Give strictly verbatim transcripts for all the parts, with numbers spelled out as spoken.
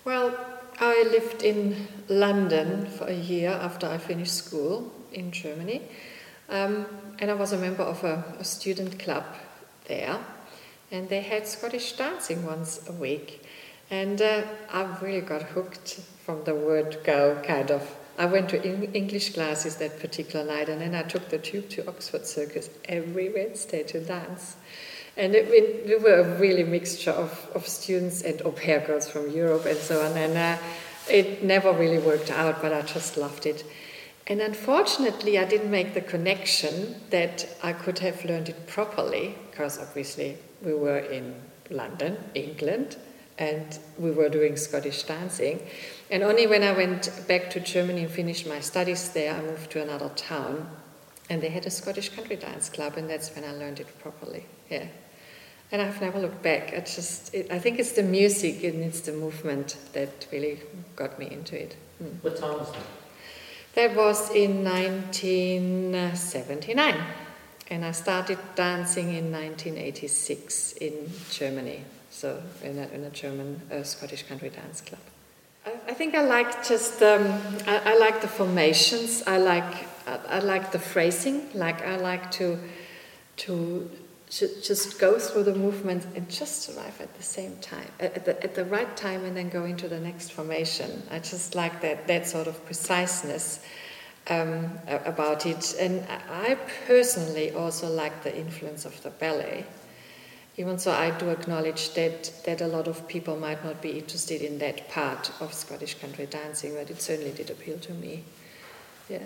Well, I lived in London for a year after I finished school in Germany, um, and I was a member of a, a student club there, and they had Scottish dancing once a week, and uh, I really got hooked from the word go, kind of. I went to English classes that particular night, and then I took the tube to Oxford Circus every Wednesday to dance. And it, it, we were a really mixture of, of students and au pair girls from Europe and so on. And uh, it never really worked out, but I just loved it. And unfortunately, I didn't make the connection that I could have learned it properly, because obviously we were in London, England, and we were doing Scottish dancing. And only when I went back to Germany and finished my studies there, I moved to another town. And they had a Scottish country dance club, and that's when I learned it properly. Yeah, and I've never looked back. I just, it, I think it's the music and it's the movement that really got me into it. Mm. What time was that? That was in nineteen seventy-nine, and I started dancing in nineteen eighty-six in Germany. So in a, in a German uh, Scottish country dance club. I think I like just um, I, I like the formations. I like I, I like the phrasing. Like I like to to just go through the movement and just arrive at the same time, at the at the right time, and then go into the next formation. I just like that that sort of preciseness um, about it. And I personally also like the influence of the ballet. Even so, I do acknowledge that, that a lot of people might not be interested in that part of Scottish country dancing, but it certainly did appeal to me. Yeah.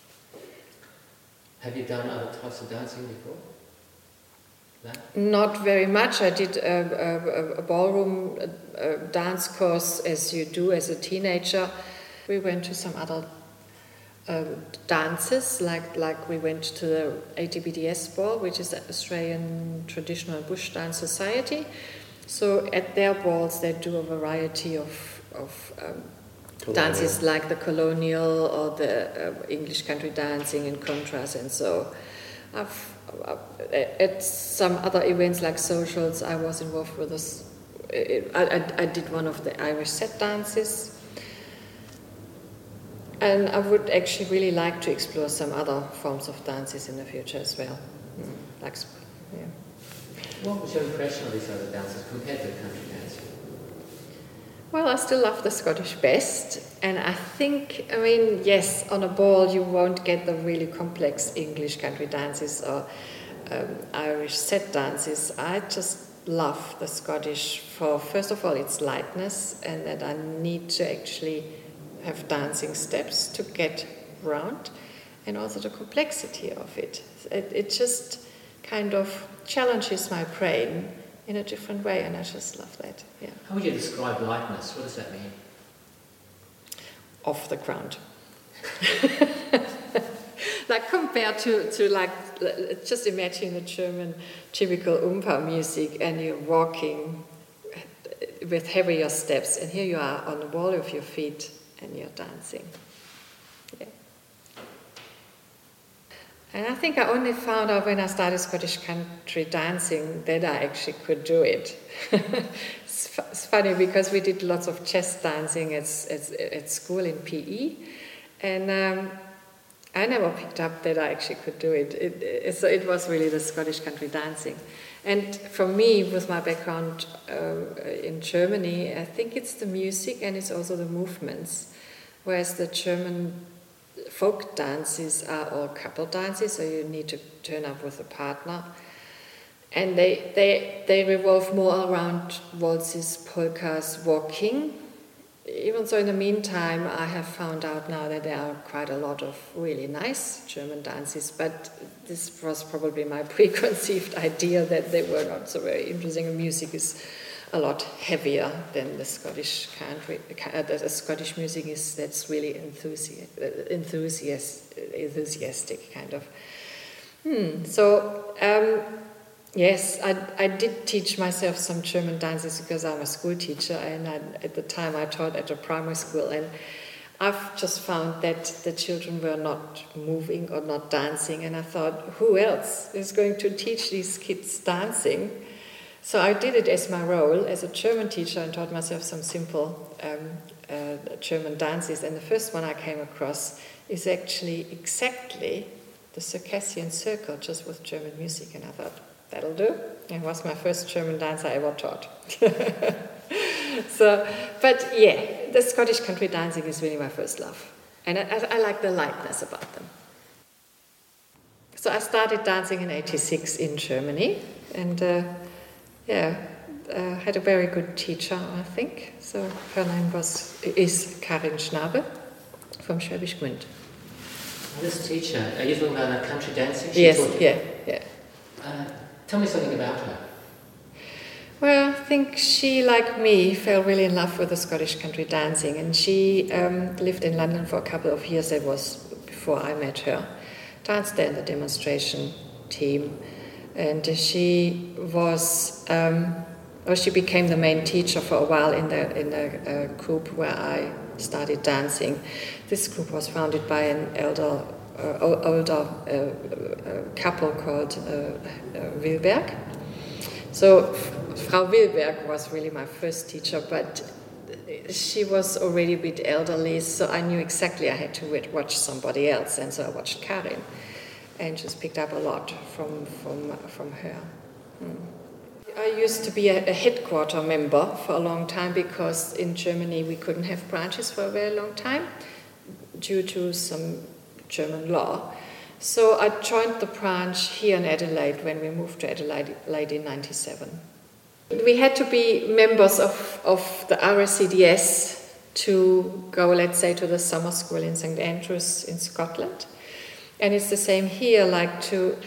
Have you done other types of dancing before? That? Not very much. I did a, a, a ballroom a, a dance course, as you do as a teenager. We went to some other Um, dances, like like we went to the A T B D S ball, which is the Australian Traditional Bush Dance Society. So at their balls they do a variety of, of um, dances like the colonial or the uh, English country dancing in contrast, and so I've, uh, at some other events like socials I was involved with this. I, I, I did one of the Irish set dances. And I would actually really like to explore some other forms of dances in the future as well. Mm, like, yeah. What was your impression of these other dances compared to country dance? Well, I still love the Scottish best, and I think, I mean, yes, on a ball you won't get the really complex English country dances or um, Irish set dances. I just love the Scottish for, first of all, its lightness, and that I need to actually have dancing steps to get round, and also the complexity of it. It, it just kind of challenges my brain in a different way, and I just love that. Yeah. How would you describe lightness? What does that mean? Off the ground. Like compared to, to like, just imagine the German typical Oompa music, and you're walking with heavier steps, and here you are on the wall of your feet, and you're dancing. Yeah. And I think I only found out when I started Scottish country dancing that I actually could do it. it's, f- it's funny because we did lots of chess dancing at, at, at school in P E, and um, I never picked up that I actually could do it. It, it. So it was really the Scottish country dancing. And for me, with my background uh, in Germany, I think it's the music and it's also the movements. Whereas the German folk dances are all couple dances, so you need to turn up with a partner. And they, they, they revolve more around waltzes, polkas, walking. Even so, in the meantime, I have found out now that there are quite a lot of really nice German dances, but this was probably my preconceived idea that they were not so very interesting. The music is a lot heavier than the Scottish country. Uh, the Scottish music is that's really enthusi- enthusiast, enthusiastic kind of. Hmm. So. Um, Yes, I, I did teach myself some German dances because I'm a school teacher, and I, at the time I taught at a primary school, and I've just found that the children were not moving or not dancing, and I thought, who else is going to teach these kids dancing? So I did it as my role as a German teacher and taught myself some simple um, uh, German dances. And the first one I came across is actually exactly the Circassian Circle, just with German music. And I thought, that'll do. It was my first German dance I ever taught. So, but yeah, the Scottish country dancing is really my first love. And I, I, I like the lightness about them. So I started dancing in eighty-six in Germany. And uh, yeah, uh, had a very good teacher, I think. So her name was, is Karin Schnabel from Schwäbisch Gmünd. This teacher, are you talking about the country dancing? She Yes, taught you? yeah, yeah. Uh, tell me something about her. Well, I think she, like me, fell really in love with the Scottish country dancing, and she um, lived in London for a couple of years. That was before I met her. Danced there in the demonstration team, and she was, um, well, she became the main teacher for a while in the in the uh, group where I started dancing. This group was founded by an elder, uh, older uh, uh, couple called uh, uh, Wilberg. So Frau Wilberg was really my first teacher, but she was already a bit elderly, so I knew exactly I had to watch somebody else, and so I watched Karin, and just picked up a lot from from from her. Hmm. I used to be a, a headquarter member for a long time because in Germany we couldn't have branches for a very long time due to some German law. So I joined the branch here in Adelaide when we moved to Adelaide in ninety-seven. We had to be members of, of the R S C D S to go, let's say, to the summer school in Saint Andrews in Scotland. And it's the same here, like to,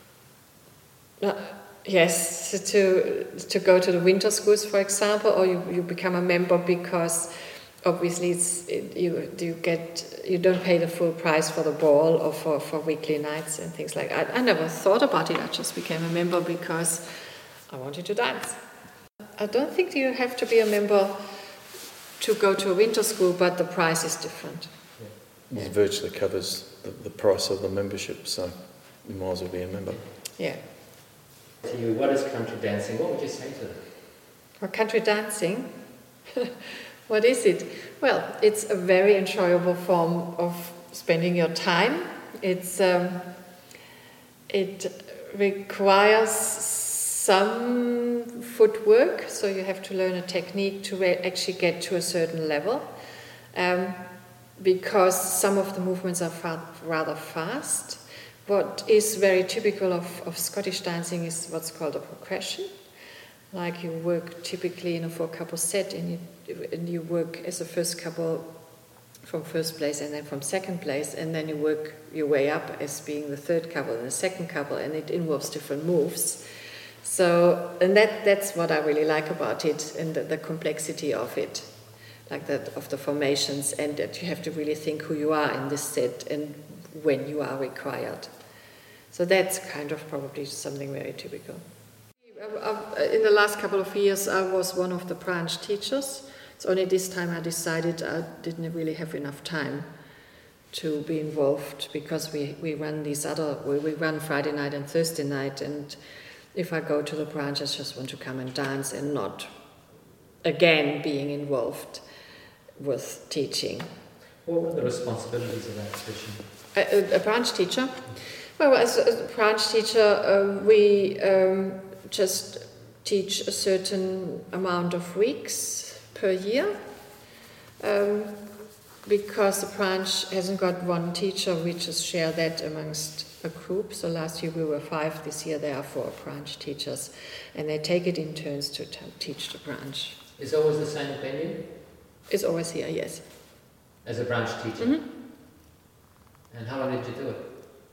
uh, yes, to to go to the winter schools, for example, or you, you become a member because obviously it's, it, you you get you don't pay the full price for the ball or for, for weekly nights and things like that. I, I never thought about it. I just became a member because I wanted to dance. I don't think you have to be a member to go to a winter school, but the price is different. Yeah. It virtually covers the, the price of the membership, so you might as well be a member. Yeah. To you, what is country dancing? What would you say to them? Well, country dancing? What is it? Well, it's a very enjoyable form of spending your time. It's um, it requires some footwork, so you have to learn a technique to re- actually get to a certain level, um, because some of the movements are fa- rather fast. What is very typical of, of Scottish dancing is what's called a progression. Like you work typically in a four-couple set, and you, and you work as a first couple from first place and then from second place, and then you work your way up as being the third couple and the second couple, and it involves different moves. So, and that that's what I really like about it, and the, the complexity of it, like that of the formations, and that you have to really think who you are in this set and when you are required. So that's kind of probably something very typical. In the last couple of years, I was one of the branch teachers. It's only this time I decided I didn't really have enough time to be involved because we, we run these other, we, we run Friday night and Thursday night, and if I go to the branch, I just want to come and dance and not, again, being involved with teaching. What were the responsibilities of that position? A, a, a branch teacher? Well, as a branch teacher, uh, we um, just teach a certain amount of weeks per year, um, because the branch hasn't got one teacher. We just share that amongst a group. So last year we were five, this year there are four branch teachers, and they take it in turns to t- teach the branch. Is it always the same venue? It's always here, yes. As a branch teacher? Mm-hmm. And how long did you do it?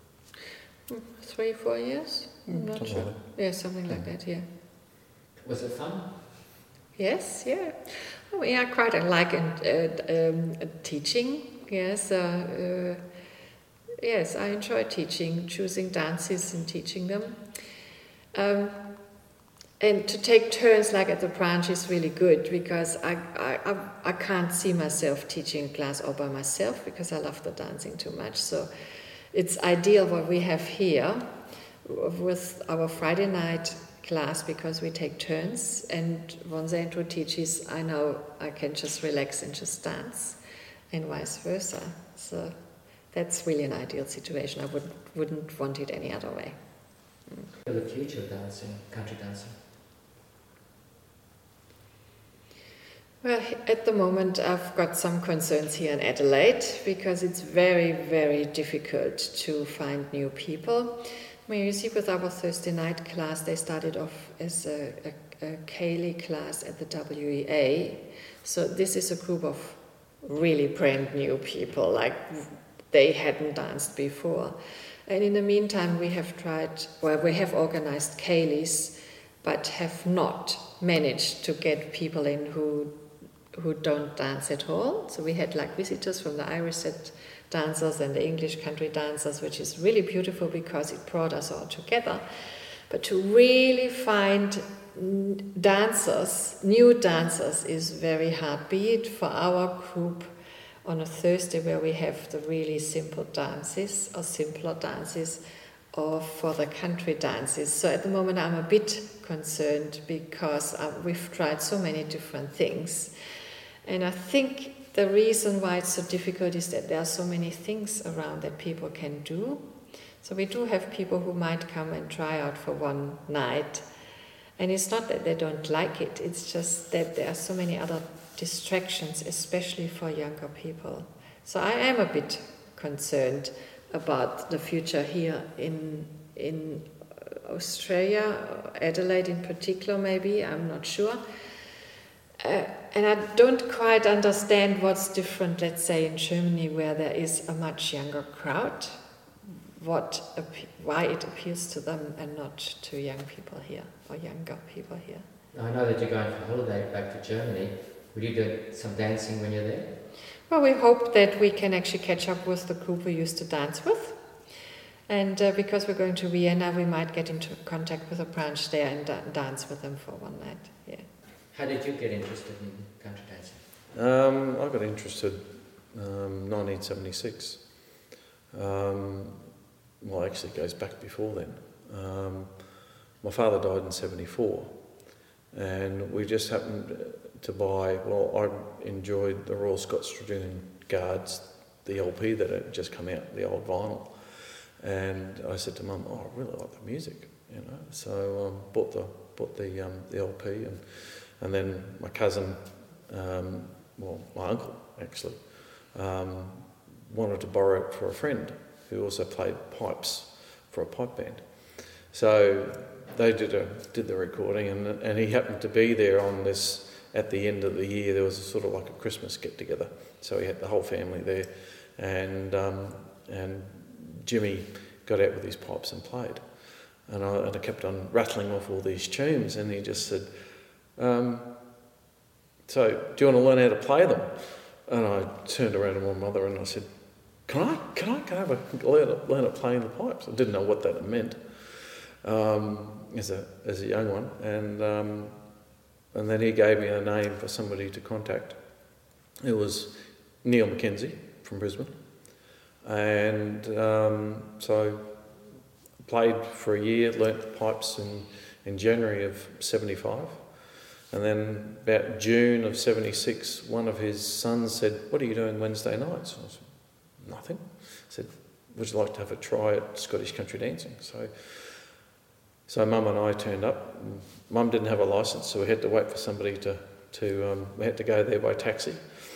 Three, four years? I'm not Something sure. like Yeah, something like that, yeah. Was it fun? Yes, yeah. Oh, yeah, quite. I like uh, um, teaching. Yes, uh, uh, yes, I enjoy teaching, choosing dances and teaching them. Um, and to take turns like at the branch is really good because I, I, I, I can't see myself teaching a class all by myself because I love the dancing too much. So it's ideal what we have here with our Friday night class because we take turns, and once Andrew teaches, I know I can just relax and just dance, and vice versa. So that's really an ideal situation. I would, wouldn't want it any other way. Mm. The future of dancing, country dancing? Well, at the moment I've got some concerns here in Adelaide because it's very, very difficult to find new people. I mean, you see with our Thursday night class, they started off as a, a, a Kaylee class at the W E A. So this is a group of really brand new people, like they hadn't danced before. And in the meantime, we have tried, well, we have organized Kayleys, but have not managed to get people in who who don't dance at all. So we had like visitors from the Irish set dancers and the English country dancers, which is really beautiful because it brought us all together. But to really find dancers, new dancers, is very hard, be it for our group on a Thursday where we have the really simple dances or simpler dances, or for the country dances. So at the moment I'm a bit concerned because uh, we've tried so many different things. And I think the reason why it's so difficult is that there are so many things around that people can do. So we do have people who might come and try out for one night. And it's not that they don't like it, it's just that there are so many other distractions, especially for younger people. So I am a bit concerned about the future here in in Australia, Adelaide in particular maybe, I'm not sure. Uh, and I don't quite understand what's different, let's say, in Germany, where there is a much younger crowd, what, why it appeals to them and not to young people here, or younger people here. I know that you're going for holiday back to Germany. Will you do some dancing when you're there? Well, we hope that we can actually catch up with the group we used to dance with. And uh, because we're going to Vienna, we might get into contact with a branch there and da- dance with them for one night. Yeah. How did you get interested in country dancing? Um, I got interested um, nineteen seventy-six. Um, well, actually, it goes back before then. Um, my father died in seventy-four, and we just happened to buy. Well, I enjoyed the Royal Scots Dragoon Guards, the L P that had just come out, the old vinyl, and I said to Mum, "Oh, I really like the music," you know. So um, bought the bought the um, the L P and. And then my cousin, um, well, my uncle actually, um, wanted to borrow it for a friend who also played pipes for a pipe band. So they did a did the recording, and and he happened to be there on this at the end of the year. There was a sort of like a Christmas get together, so he had the whole family there, and um, and Jimmy got out with his pipes and played, and I, and I kept on rattling off all these tunes, and he just said. Um, so, do you want to learn how to play them? And I turned around to my mother and I said, can I, can I, can I have a, learn, learn at playing the pipes? I didn't know what that meant um, as a as a young one. And um, and then he gave me a name for somebody to contact. It was Neil McKenzie from Brisbane. And um, so I played for a year, learnt the pipes in, in January of seventy-five. And then about June of seventy-six, one of his sons said, what are you doing Wednesday nights? I said, nothing. I said, would you like to have a try at Scottish country dancing? So so Mum and I turned up. Mum didn't have a licence, so we had to wait for somebody to, to um, we had to go there by taxi.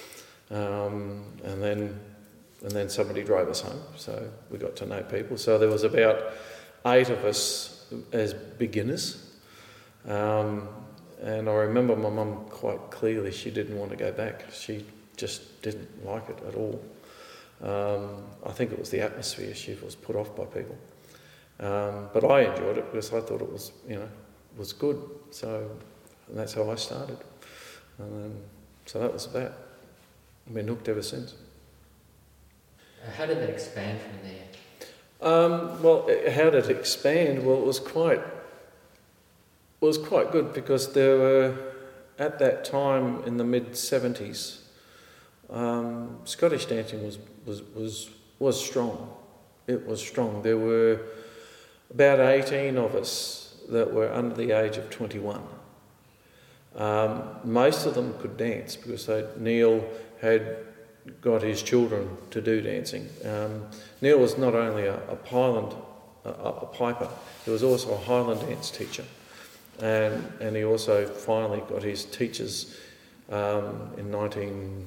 Um, and then and then somebody drove us home, so we got to know people. So there was about eight of us as beginners. Um, And I remember my mum quite clearly, she didn't want to go back. She just didn't like it at all. Um, I think it was the atmosphere. She was put off by people. Um, but I enjoyed it because I thought it was, you know, was good. So and that's how I started. And then, so that was that. I've been hooked ever since. Uh, how did that expand from there? Um, well, how did it expand? Well, it was quite... was quite good because there were, at that time in the mid seventies, um, Scottish dancing was, was, was, was strong. It was strong. There were about eighteen of us that were under the age of twenty-one. Um, most of them could dance because they, Neil had got his children to do dancing. Um, Neil was not only a, a Highland a, a piper, he was also a Highland dance teacher, and and he also finally got his teachers um, in nineteen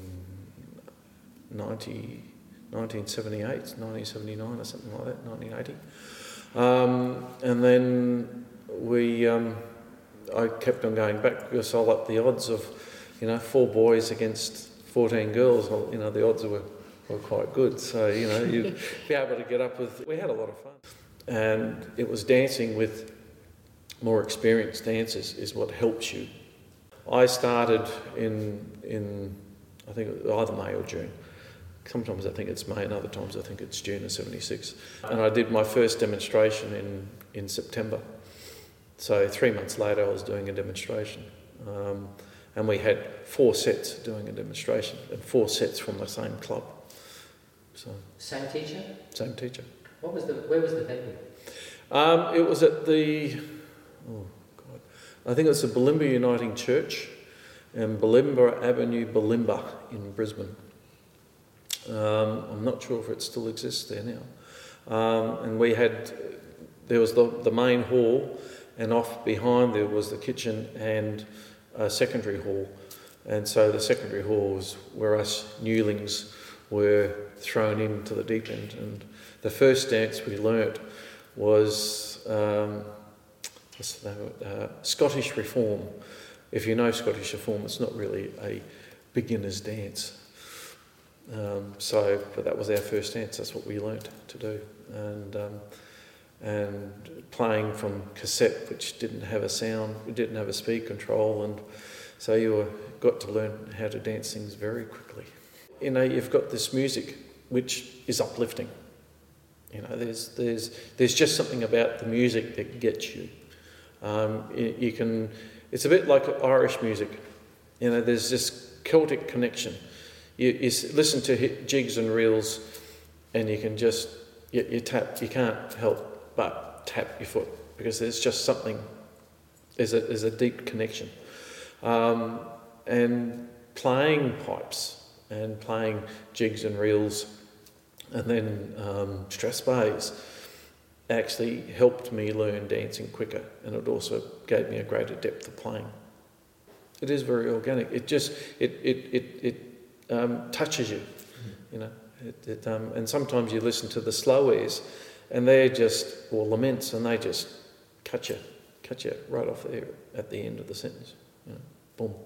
ninety, nineteen seventy-eight, nineteen seventy-nine or something like that, nineteen eighty. Um, and then we, um, I kept on going back because I liked the odds of, you know, four boys against fourteen girls. Well, you know, the odds were, were quite good. So, you know, you'd be able to get up with, we had a lot of fun. And it was dancing with more experienced dancers is what helps you. I started in, in I think it was either May or June. Sometimes I think it's May and other times I think it's June of seventy-six. And I did my first demonstration in, in September. So three months later I was doing a demonstration. Um, and we had four sets doing a demonstration and four sets from the same club. So Same teacher? Same teacher. What was the, where was the venue? Um, it was at the, oh God, I think it's the Bulimba Uniting Church in Bulimba Avenue, Bulimba in Brisbane. Um, I'm not sure if it still exists there now. Um, and we had, there was the, the main hall, and off behind there was the kitchen and a secondary hall. And so the secondary hall was where us newlings were thrown into the deep end. And the first dance we learnt was um, what's the name of it? Uh, Scottish Reform. If you know Scottish Reform, it's not really a beginner's dance. Um, so, but that was our first dance. That's what we learnt to do, and um, and playing from cassette, which didn't have a sound, it didn't have a speed control, and so you were, got to learn how to dance things very quickly. You know, you've got this music which is uplifting. You know, there's there's there's just something about the music that gets you. Um, you, you can. It's a bit like Irish music. You know, there's this Celtic connection. You, you listen to hit jigs and reels, and you can just you, you tap. You can't help but tap your foot because there's just something. There's a there's a deep connection, um, and playing pipes and playing jigs and reels, and then um, strathspeys actually helped me learn dancing quicker, and it also gave me a greater depth of playing. It is very organic. It just it it it. it Um, touches you, you know, it, it, um, and sometimes you listen to the slow airs, and they're just or laments, and they just cut you, cut you right off there at the end of the sentence. You know, boom.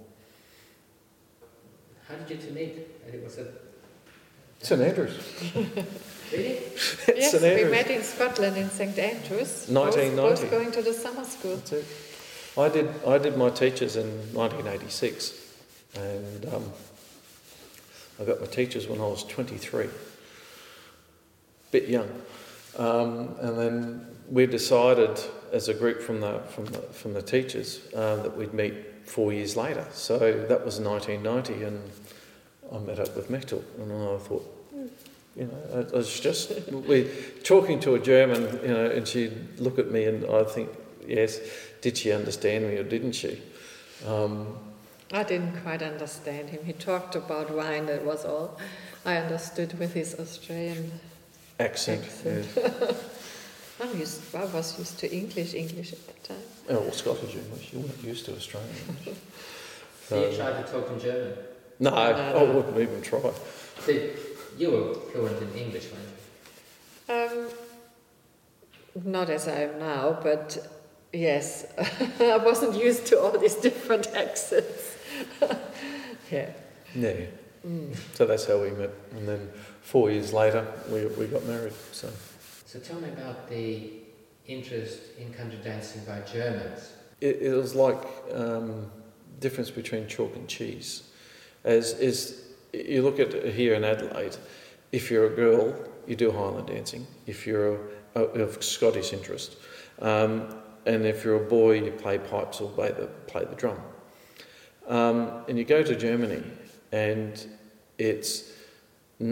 How did you two meet? It was a Saint Andrews. Really? Yes, Saint Andrews. we met in Scotland in Saint Andrews. nineteen ninety. Both, both going to the summer school. That's it. I did. I did my teachers in nineteen eighty-six, and. Um, I got my teachers when I was twenty-three, bit young, um, and then we decided as a group from the from the from the teachers uh, that we'd meet four years later. So that was nineteen ninety, and I met up with Mechtel, and I thought, you know, it was just we talking to a German, you know, and she'd look at me, and I think, yes, did she understand me or didn't she? Um, I didn't quite understand him. He talked about wine, that was all I understood with his Australian accent. accent. Yeah. I'm used, I was used to English, English at the time. Oh, well, Scottish English. You weren't used to Australian English. So you tried to talk in German? No, no, I no. wouldn't even try. So you were fluent in English, weren't you? Um, not as I am now, but yes, I wasn't used to all these different accents. Yeah. Yeah. Mm. So that's how we met, and then four years later we we got married. So. So tell me about the interest in country dancing by Germans. It, it was like um, difference between chalk and cheese. As is, you look at here in Adelaide, if you're a girl, you do Highland dancing. If you're a, a, of Scottish interest, um, and if you're a boy, you play pipes or play the play the drum. Um, and you go to Germany, and it's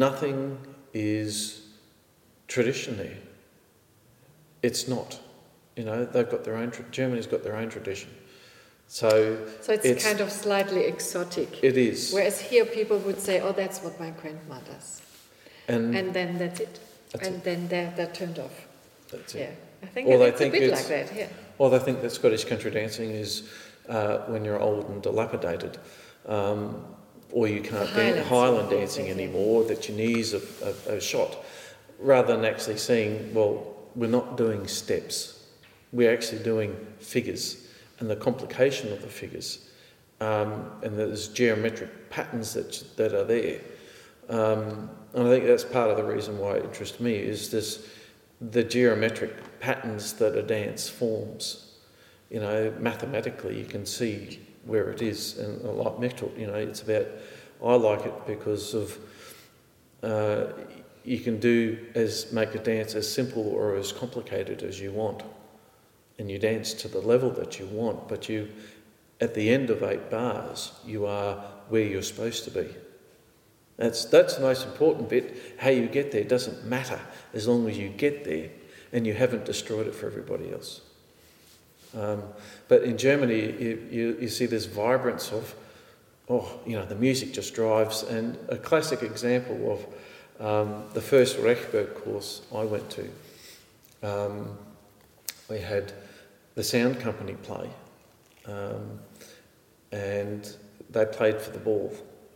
nothing is tradition there. It's not. You know, they've got their own. Tra- Germany's got their own tradition. So, so it's, it's kind of slightly exotic. It is. Whereas here people would say, oh, that's what my grandma does. And, and then that's it. that's and it. then they're, they're turned off. That's it. Yeah, I think Or they it's think a bit it's- like that, yeah. Or they think that Scottish country dancing is uh, when you're old and dilapidated, um, or you can't The dance Highland Highlands, dancing yeah. anymore, that your knees are, are, are shot, rather than actually seeing, well, we're not doing steps, we're actually doing figures, and the complication of the figures, um, and there's geometric patterns that that are there. Um, and I think that's part of the reason why it interests me, is this the geometric patterns that a dance forms. You know, mathematically you can see where it is, and like Mick talked, you know, it's about, I like it because of, uh, you can do as, make a dance as simple or as complicated as you want, and you dance to the level that you want, but you, at the end of eight bars, you are where you're supposed to be. That's, that's the most important bit. How you get there doesn't matter as long as you get there and you haven't destroyed it for everybody else. Um, but in Germany, you, you, you see this vibrance of, oh, you know, the music just drives. And a classic example of um, the first Rechberg course I went to, um, we had the sound company play, um, and they played for the ball.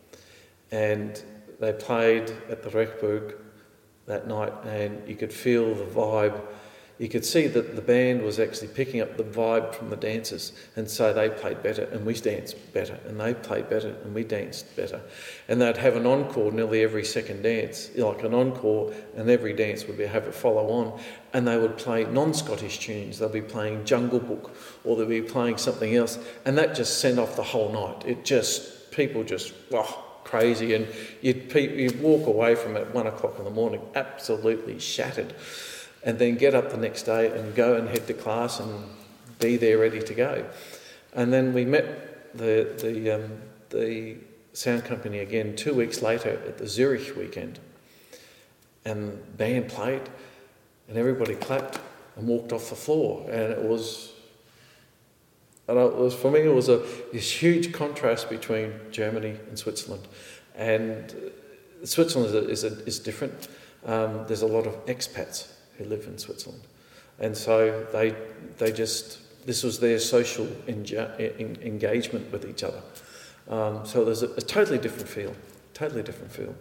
And they played at the Rechberg that night, and you could feel the vibe. You could see that the band was actually picking up the vibe from the dancers, and so they played better and we danced better, and they played better and we danced better. And they'd have an encore nearly every second dance, like an encore, and every dance would be have a follow on, and they would play non-Scottish tunes. They'll be playing Jungle Book, or they'll be playing something else, and that just sent off the whole night. It just, people just, oh, crazy, and you'd, you'd walk away from it at one o'clock in the morning absolutely shattered, and then get up the next day and go and head to class and be there ready to go. And then we met the the um, the sound company again two weeks later at the Zurich weekend, and the band played, and everybody clapped and walked off the floor, and it was, and it was for me it was a this huge contrast between Germany and Switzerland, and Switzerland is a, is, a, is different. Um, there's a lot of expats who live in Switzerland, and so they they just this was their social enja- en- engagement with each other. Um, so there's a, a totally different feel, totally different feel.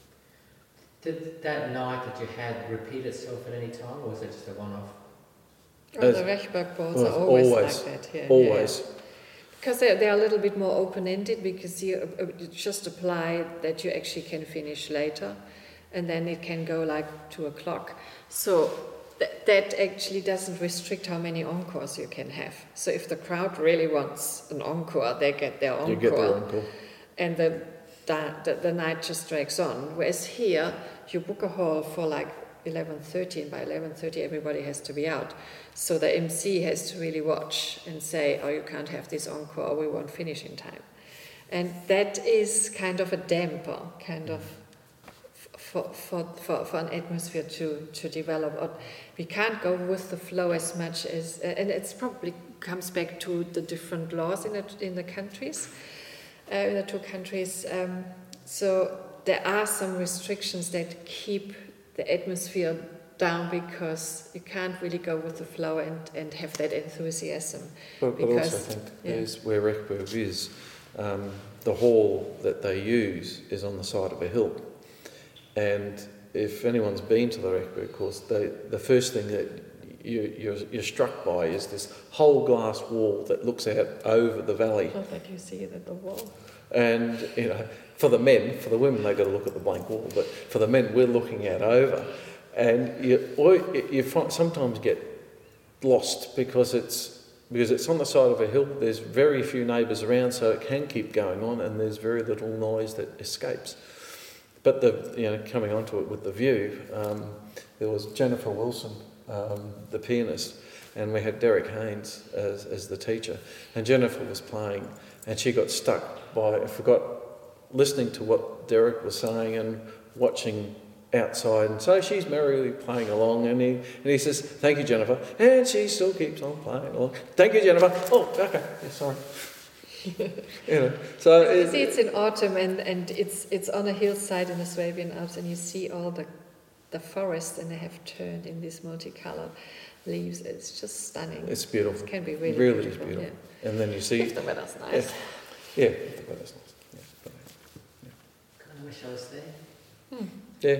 Did that night that you had repeat itself at any time, or was it just a one-off? Oh, As- the Rechberg balls well, are always, always, like that. Yeah, Always. Yeah. Because they're, they're a little bit more open-ended, because you, uh, you just apply that you actually can finish later, and then it can go like two o'clock. So th- that actually doesn't restrict how many encores you can have. So if the crowd really wants an encore, they get their encore. You get their encore. And the, the, the night just drags on. Whereas here, you book a hall for like eleven thirty, and by eleven thirty everybody has to be out. So the M C has to really watch and say, oh, you can't have this encore, or we won't finish in time. And that is kind of a damper, kind of, for, for, for, for an atmosphere to, to develop. We can't go with the flow as much as, and it probably comes back to the different laws in the, in the countries, uh, in the two countries. Um, so there are some restrictions that keep the atmosphere down, because you can't really go with the flow and, and have that enthusiasm. But, but because, also I think yeah. there's where Rechberg is, um, the hall that they use is on the side of a hill. And if anyone's been to the Rechberg course, they, the first thing that you, you're, you're struck by is this whole glass wall that looks out over the valley. Not that you see it at the wall. And, you know, for the men, for the women, they've got to look at the blank wall, but for the men, we're looking out over. And you, or you sometimes get lost because it's because it's on the side of a hill. There's very few neighbours around, so it can keep going on, and there's very little noise that escapes. But the you know coming onto it with the view, um, there was Jennifer Wilson, um, the pianist, and we had Derek Haynes as, as the teacher. And Jennifer was playing, and she got stuck by I forgot listening to what Derek was saying and watching outside, and so she's merrily playing along, and he, and he says, "Thank you, Jennifer," and she still keeps on playing along. "Thank you, Jennifer." "Oh, okay, yeah, sorry." You know, so You it, see, it's in autumn, and, and it's it's on a hillside in the Swabian Alps, and you see all the the forest, and they have turned in these multicolored leaves. It's just stunning. it's beautiful. It can be really, really beautiful. is beautiful. Yeah. And then you see, If the weather's nice. yeah, if the weather's nice. Yeah, but, Kind of wish I was there. Hmm. yeah,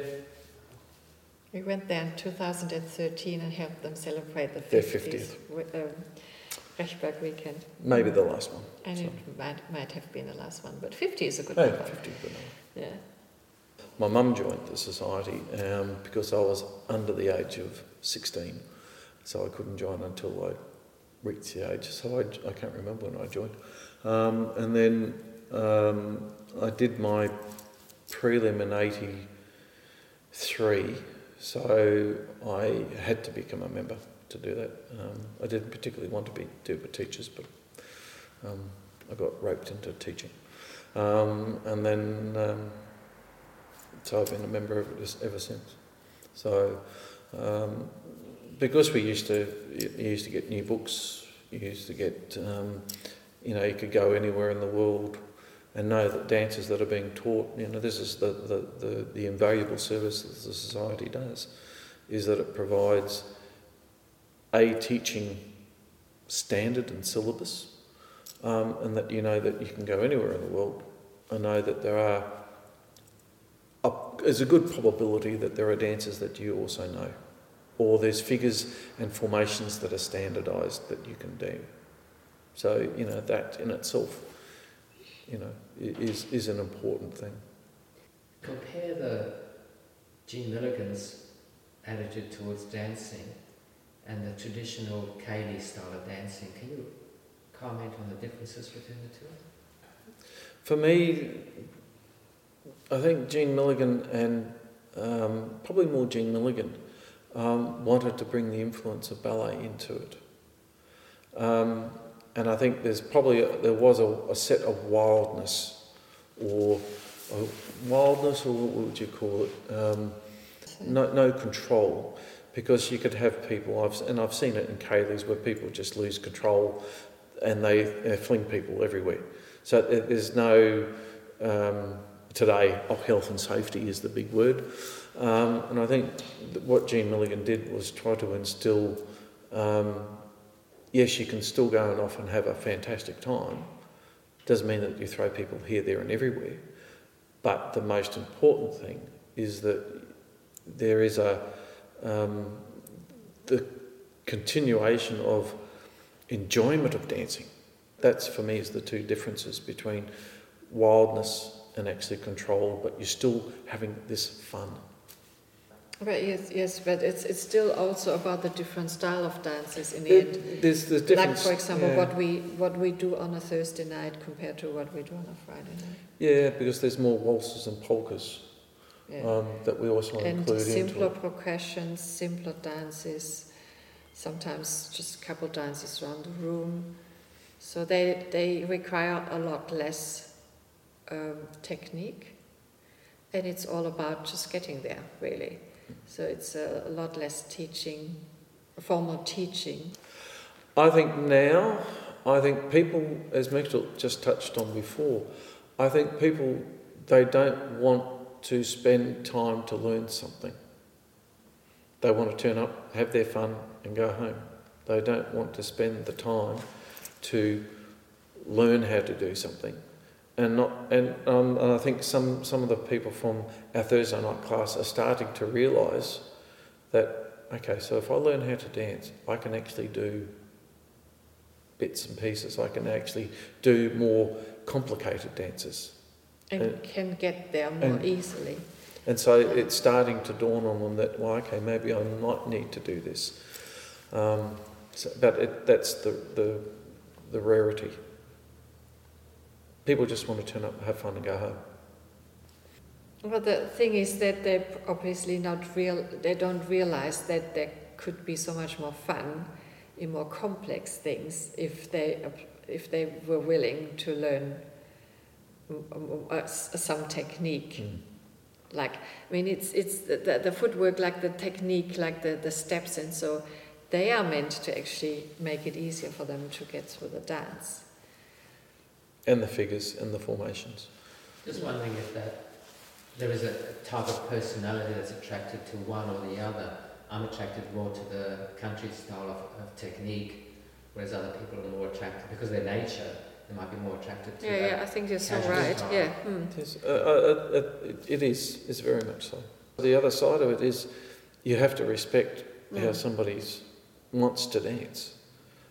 We went there in two thousand thirteen and helped them celebrate the Their fiftieth um, Rechberg weekend. maybe the last one. And So. it might, might have been the last one, but fifty is a good Oh, number. fifty is good number. Yeah. My mum joined the society um, because I was under the age of sixteen, so I couldn't join until I reached the age. So I, I can't remember when I joined. Um, and then um, I did my prelim in eighty-three, so I had to become a member to do that. Um, I didn't particularly want to be do with teachers, but um, I got roped into teaching. Um, and then... Um, So I've been a member of it ever since. So um, because we used to, you used to get new books, you used to get, um, you know, you could go anywhere in the world and know that dances that are being taught, you know, this is the, the, the, the invaluable service that the society does, is that it provides a teaching standard and syllabus, um, and that you know that you can go anywhere in the world and know that there are there's a good probability that there are dances that you also know, or there's figures and formations that are standardised that you can do. So, you know, that in itself, you know, is is an important thing. Compare the Jean Milligan's attitude towards dancing and the traditional Kaylee style of dancing. Can you comment on the differences between the two? For me, I think Jean Milligan and um, probably more Jean Milligan um, wanted to bring the influence of ballet into it. Um, and I think there's probably, a, there was a, a set of wildness, or a wildness, or what would you call it? Um, no, no control, because you could have people, I've, and I've seen it in Kaylee's, where people just lose control and they, they fling people everywhere. So there's no... Um, Today, oh, health and safety is the big word. Um, and I think what Jean Milligan did was try to instill, um, yes, you can still go and off and have a fantastic time. Doesn't mean that you throw people here, there and everywhere. But the most important thing is that there is a um, the continuation of enjoyment of dancing. That's, for me, is the two differences between wildness and actually control, but you're still having this fun. But yes, yes, but it's it's still also about the different style of dances in the There, end. there's the difference. Like, for example, yeah. what we what we do on a Thursday night compared to what we do on a Friday night. Yeah, because there's more waltzes and polkas Yeah. um, that we also And include simpler into it. progressions, simpler dances, sometimes just a couple dances around the room. So they they require a lot less um, technique, and it's all about just getting there, really. So it's a, a lot less teaching, formal teaching. I think now, I think people, as Mitchell just touched on before, I think people, they don't want to spend time to learn something. They want to turn up, have their fun and go home. They don't want to spend the time to learn how to do something. And not, and, um, and I think some, some of the people from our Thursday night class are starting to realise that, okay, so if I learn how to dance, I can actually do bits and pieces. I can actually do more complicated dances. And And- can get there more and- easily. And so it's starting to dawn on them that, well, okay, maybe I might need to do this. Um, so, but it, that's the, the, the rarity. People just want to turn up, have fun and go home. Well, the thing is that they're obviously not real. They don't realize that there could be so much more fun in more complex things if they if they were willing to learn uh, some technique. Mm. Like, I mean, it's it's the, the footwork, like the technique, like the, the steps, and so they are meant to actually make it easier for them to get through the dance. And the figures and the formations. Just wondering if that there is a type of personality that's attracted to one or the other. I'm attracted more to the country style of, of technique, whereas other people are more attracted, because of their nature, they might be more attracted to Yeah, that. yeah, I think you're so casual right. style. Yeah. Mm. Yes, uh, uh, uh, it, it is. It's very much so. The other side of it is you have to respect how Mm. somebody wants to dance.